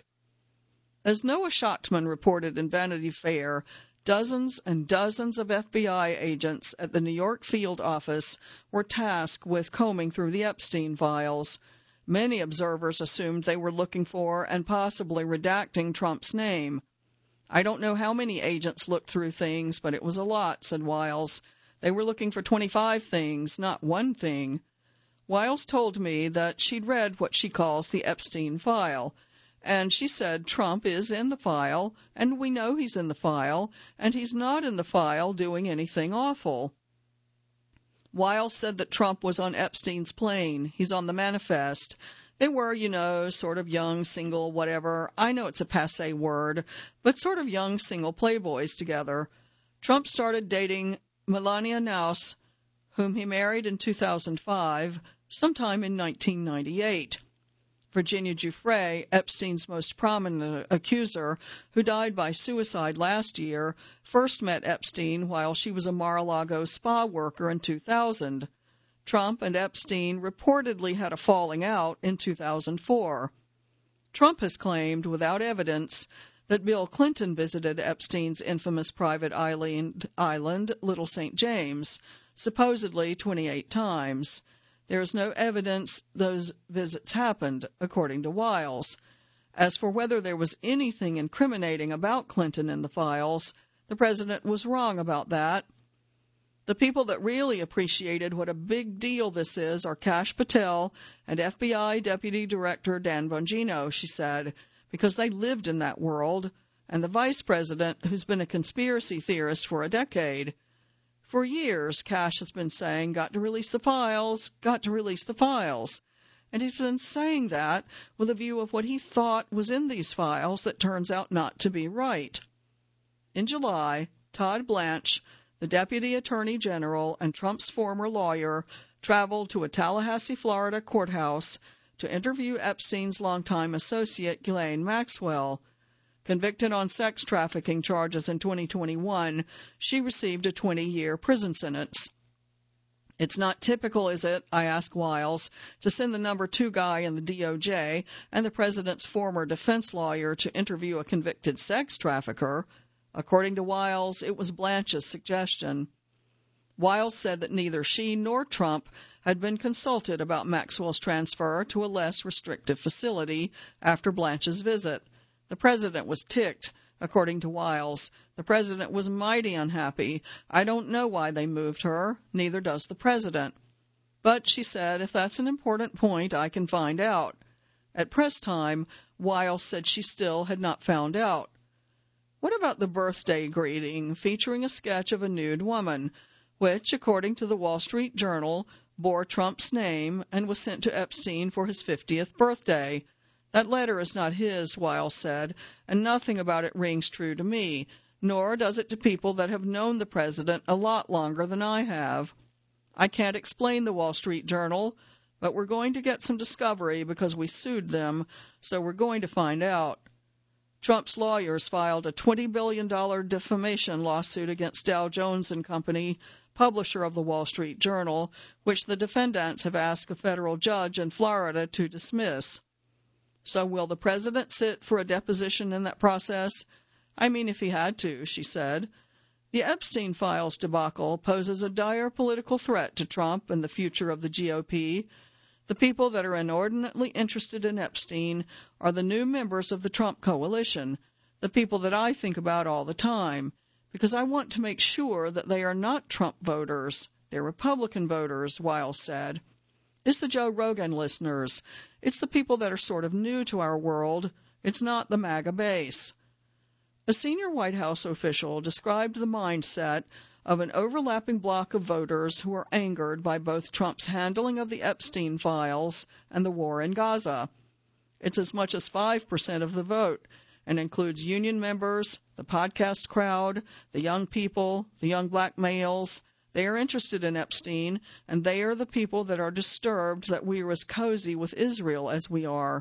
As Noah Schachtman reported in Vanity Fair, dozens and dozens of FBI agents at the New York field office were tasked with combing through the Epstein files. Many observers assumed they were looking for and possibly redacting Trump's name. I don't know how many agents looked through things, but it was a lot, said Wiles. They were looking for 25 things, not one thing. Wiles told me that she'd read what she calls the Epstein file, and she said Trump is in the file, and we know he's in the file, and he's not in the file doing anything awful. Wiles said that Trump was on Epstein's plane. He's on the manifest. They were, sort of young, single, whatever. I know it's a passé word, but sort of young, single playboys together. Trump started dating Melania Knauss, whom he married in 2005, sometime in 1998. Virginia Giuffre, Epstein's most prominent accuser, who died by suicide last year, first met Epstein while she was a Mar-a-Lago spa worker in 2000. Trump and Epstein reportedly had a falling out in 2004. Trump has claimed, without evidence, that Bill Clinton visited Epstein's infamous private island, Little St. James, supposedly 28 times. There is no evidence those visits happened, according to Wiles. As for whether there was anything incriminating about Clinton in the files, the president was wrong about that. The people that really appreciated what a big deal this is are Kash Patel and FBI Deputy Director Dan Bongino, she said, because they lived in that world, and the vice president, who's been a conspiracy theorist for a decade. For years, Kash has been saying, got to release the files, got to release the files. And he's been saying that with a view of what he thought was in these files that turns out not to be right. In July, Todd Blanche, the Deputy Attorney General and Trump's former lawyer, traveled to a Tallahassee, Florida courthouse to interview Epstein's longtime associate, Ghislaine Maxwell. Convicted on sex trafficking charges in 2021, she received a 20-year prison sentence. It's not typical, is it, I asked Wiles, to send the number 2 guy in the DOJ and the president's former defense lawyer to interview a convicted sex trafficker? According to Wiles, it was Blanche's suggestion. Wiles said that neither she nor Trump had been consulted about Maxwell's transfer to a less restrictive facility after Blanche's visit. The president was ticked, according to Wiles. The president was mighty unhappy. I don't know why they moved her. Neither does the president. But, she said, if that's an important point, I can find out. At press time, Wiles said she still had not found out. What about the birthday greeting featuring a sketch of a nude woman, which, according to the Wall Street Journal, bore Trump's name and was sent to Epstein for his 50th birthday? That letter is not his, Wiles said, and nothing about it rings true to me, nor does it to people that have known the president a lot longer than I have. I can't explain the Wall Street Journal, but we're going to get some discovery because we sued them, so we're going to find out. Trump's lawyers filed a $20 billion defamation lawsuit against Dow Jones & Company, publisher of the Wall Street Journal, which the defendants have asked a federal judge in Florida to dismiss. So will the president sit for a deposition in that process? I mean, if he had to, she said. The Epstein files debacle poses a dire political threat to Trump and the future of the GOP. The people that are inordinately interested in Epstein are the new members of the Trump coalition, the people that I think about all the time, because I want to make sure that they are not Trump voters. They're Republican voters, Wiles said. It's the Joe Rogan listeners. It's the people that are sort of new to our world. It's not the MAGA base. A senior White House official described the mindset of an overlapping block of voters who are angered by both Trump's handling of the Epstein files and the war in Gaza. It's as much as 5% of the vote and includes union members, the podcast crowd, the young people, the young black males. They are interested in Epstein, and they are the people that are disturbed that we are as cozy with Israel as we are.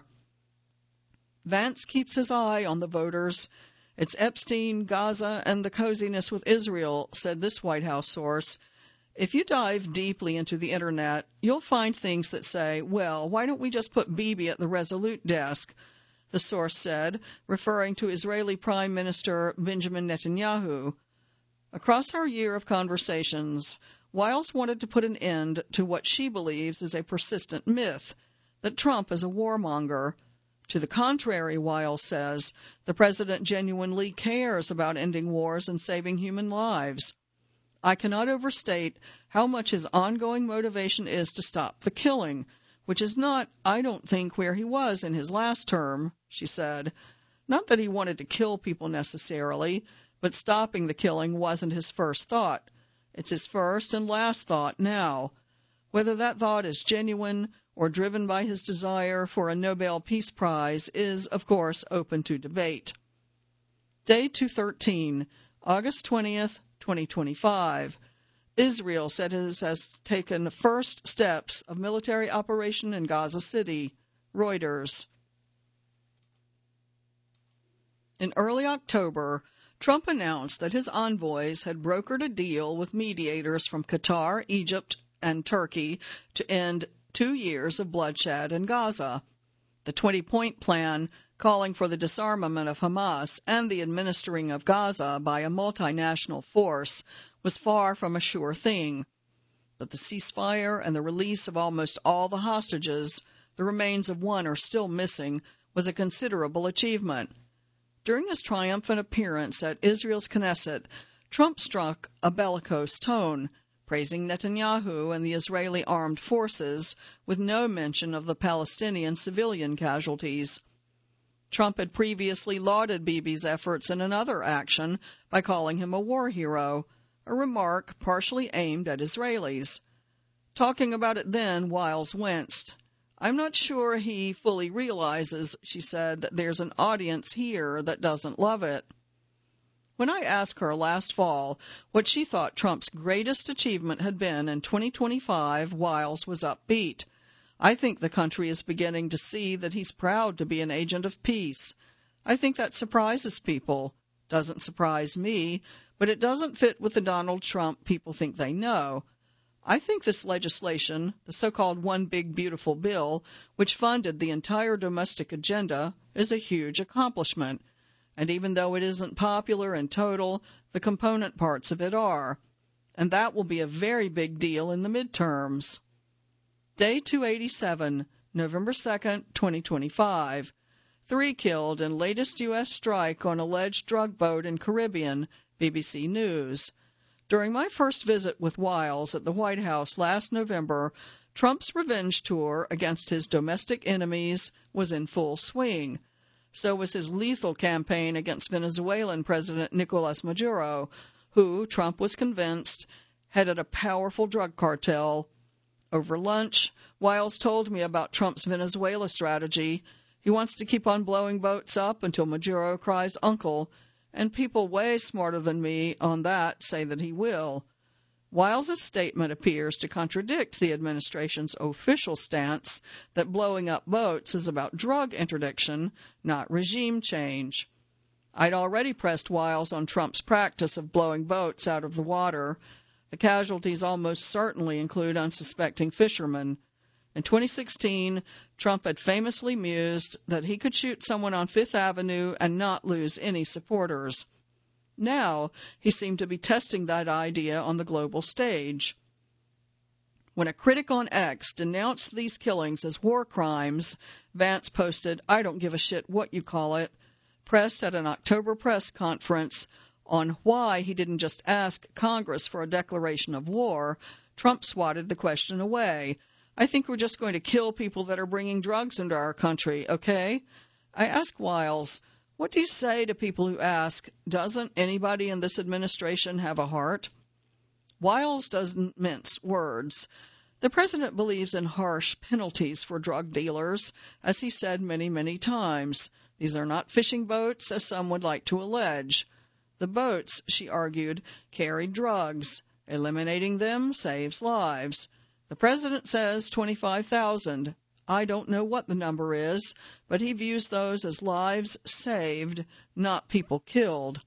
Vance keeps his eye on the voters. It's Epstein, Gaza, and the coziness with Israel, said this White House source. If you dive deeply into the Internet, you'll find things that say, well, why don't we just put Bibi at the Resolute desk, the source said, referring to Israeli Prime Minister Benjamin Netanyahu. Across our year of conversations, Wiles wanted to put an end to what she believes is a persistent myth, that Trump is a warmonger. To the contrary, Wiles says, the president genuinely cares about ending wars and saving human lives. I cannot overstate how much his ongoing motivation is to stop the killing, which is not, I don't think, where he was in his last term, she said. Not that he wanted to kill people necessarily, but stopping the killing wasn't his first thought. It's his first and last thought now. Whether that thought is genuine or driven by his desire for a Nobel Peace Prize is, of course, open to debate. Day 213, August 20th, 2025. Israel said it has taken first steps of military operation in Gaza City. Reuters. In early October, Trump announced that his envoys had brokered a deal with mediators from Qatar, Egypt, and Turkey to end 2 years of bloodshed in Gaza. The 20-point plan, calling for the disarmament of Hamas and the administering of Gaza by a multinational force, was far from a sure thing. But the ceasefire and the release of almost all the hostages, the remains of one are still missing, was a considerable achievement. During his triumphant appearance at Israel's Knesset, Trump struck a bellicose tone. praising Netanyahu and the Israeli armed forces with no mention of the Palestinian civilian casualties. Trump had previously lauded Bibi's efforts in another action by calling him a war hero, a remark partially aimed at Israelis. Talking about it then, Wiles winced. "I'm not sure he fully realizes," she said, "that there's an audience here that doesn't love it." When I asked her last fall what she thought Trump's greatest achievement had been in 2025, Wiles was upbeat. "I think the country is beginning to see that he's proud to be an agent of peace. I think that surprises people. Doesn't surprise me, but it doesn't fit with the Donald Trump people think they know. I think this legislation, the so-called One Big Beautiful Bill, which funded the entire domestic agenda, is a huge accomplishment. And even though it isn't popular in total, the component parts of it are. And that will be a very big deal in the midterms." Day 287, November 2nd, 2025. 3 killed in latest U.S. strike on alleged drug boat in Caribbean, BBC News. During my first visit with Wiles at the White House last November, Trump's revenge tour against his domestic enemies was in full swing. So was his lethal campaign against Venezuelan President Nicolas Maduro, who, Trump was convinced, headed a powerful drug cartel. Over lunch, Wiles told me about Trump's Venezuela strategy. He wants to keep on blowing boats up until Maduro cries uncle, and people way smarter than me on that say that he will. Wiles' statement appears to contradict the administration's official stance that blowing up boats is about drug interdiction, not regime change. I'd already pressed Wiles on Trump's practice of blowing boats out of the water. The casualties almost certainly include unsuspecting fishermen. In 2016, Trump had famously mused that he could shoot someone on Fifth Avenue and not lose any supporters. Now, he seemed to be testing that idea on the global stage. When a critic on X denounced these killings as war crimes, Vance posted, "I don't give a shit what you call it," pressed at an October press conference on why he didn't just ask Congress for a declaration of war. Trump swatted the question away. "I think we're just going to kill people that are bringing drugs into our country, okay?" I asked Wiles, "What do you say to people who ask, doesn't anybody in this administration have a heart?" Wiles doesn't mince words. The president believes in harsh penalties for drug dealers, as he said many, many times. These are not fishing boats, as some would like to allege. The boats, she argued, carry drugs. Eliminating them saves lives. The president says 25,000. I don't know what the number is, but he views those as lives saved, not people killed.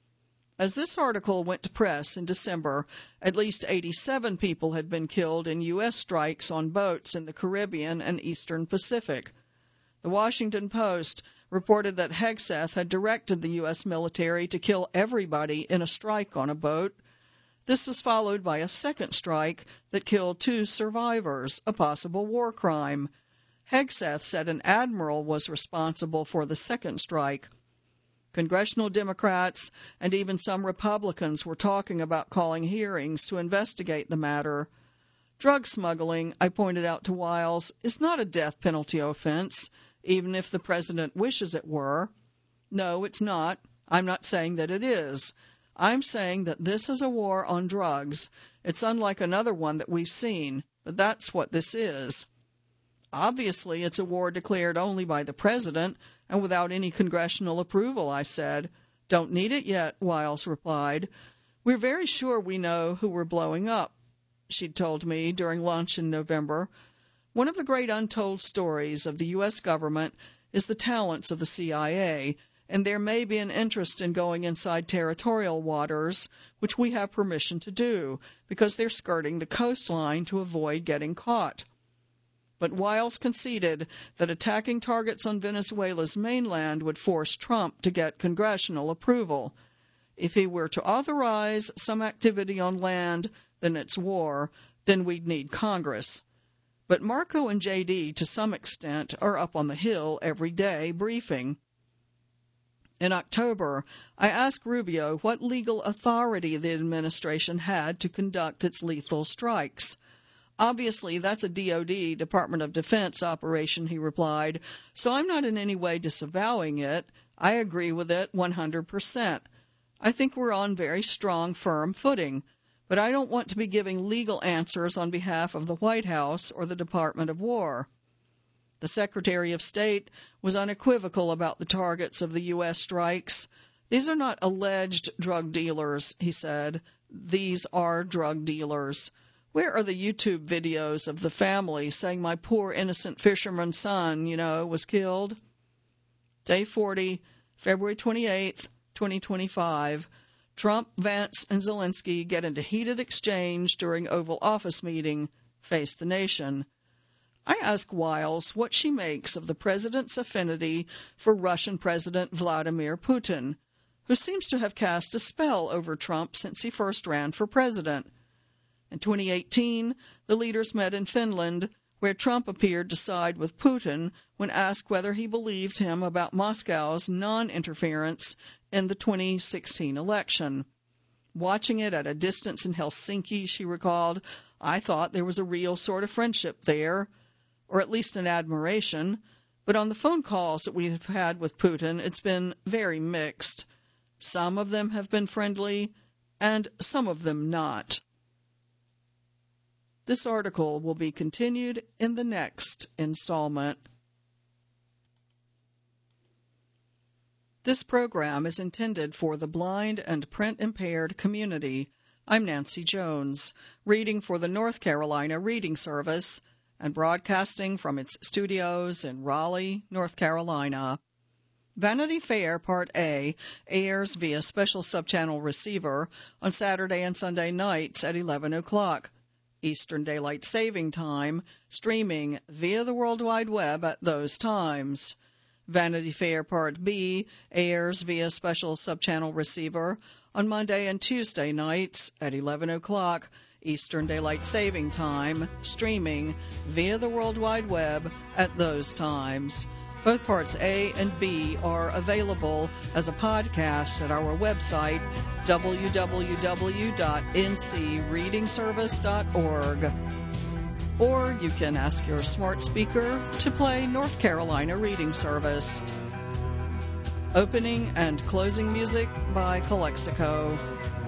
As this article went to press in December, at least 87 people had been killed in U.S. strikes on boats in the Caribbean and Eastern Pacific. The Washington Post reported that Hegseth had directed the U.S. military to kill everybody in a strike on a boat. This was followed by a second strike that killed 2 survivors, a possible war crime. Hegseth said an admiral was responsible for the second strike. Congressional Democrats and even some Republicans were talking about calling hearings to investigate the matter. Drug smuggling, I pointed out to Wiles, is not a death penalty offense, even if the president wishes it were. No, it's not. I'm not saying that it is. I'm saying that this is a war on drugs. It's unlike another one that we've seen, but that's what this is. Obviously, it's a war declared only by the president and without any congressional approval, I said. Don't need it yet, Wiles replied. We're very sure we know who we're blowing up, she'd told me during lunch in November. One of the great untold stories of the U.S. government is the talents of the CIA, and there may be an interest in going inside territorial waters, which we have permission to do, because they're skirting the coastline to avoid getting caught. But Wiles conceded that attacking targets on Venezuela's mainland would force Trump to get congressional approval. If he were to authorize some activity on land, then it's war, then we'd need Congress. But Marco and J.D., to some extent, are up on the Hill every day briefing. In October, I asked Rubio what legal authority the administration had to conduct its lethal strikes. Obviously, that's a DoD, Department of Defense operation, he replied, so I'm not in any way disavowing it. I agree with it 100%. I think we're on very strong, firm footing, but I don't want to be giving legal answers on behalf of the White House or the Department of War. The Secretary of State was unequivocal about the targets of the U.S. strikes. These are not alleged drug dealers, he said. These are drug dealers. Where are the YouTube videos of the family saying my poor innocent fisherman's son, was killed? Day 40, February 28th, 2025. Trump, Vance, and Zelensky get into heated exchange during Oval Office meeting. Face the nation. I ask Wiles what she makes of the president's affinity for Russian President Vladimir Putin, who seems to have cast a spell over Trump since he first ran for president. In 2018, the leaders met in Finland, where Trump appeared to side with Putin when asked whether he believed him about Moscow's non-interference in the 2016 election. Watching it at a distance in Helsinki, she recalled, I thought there was a real sort of friendship there, or at least an admiration, but on the phone calls that we have had with Putin, it's been very mixed. Some of them have been friendly, and some of them not. This article will be continued in the next installment. This program is intended for the blind and print-impaired community. I'm Nancy Jones, reading for the North Carolina Reading Service and broadcasting from its studios in Raleigh, North Carolina. Vanity Fair Part A airs via special subchannel receiver on Saturday and Sunday nights at 11 o'clock. Eastern Daylight Saving Time, streaming via the World Wide Web at those times. Vanity Fair Part B airs via special subchannel receiver on Monday and Tuesday nights at 11 o'clock Eastern Daylight Saving Time, streaming via the World Wide Web at those times. Both Parts A and B are available as a podcast at our website, www.ncreadingservice.org. Or you can ask your smart speaker to play North Carolina Reading Service. Opening and closing music by Calexico.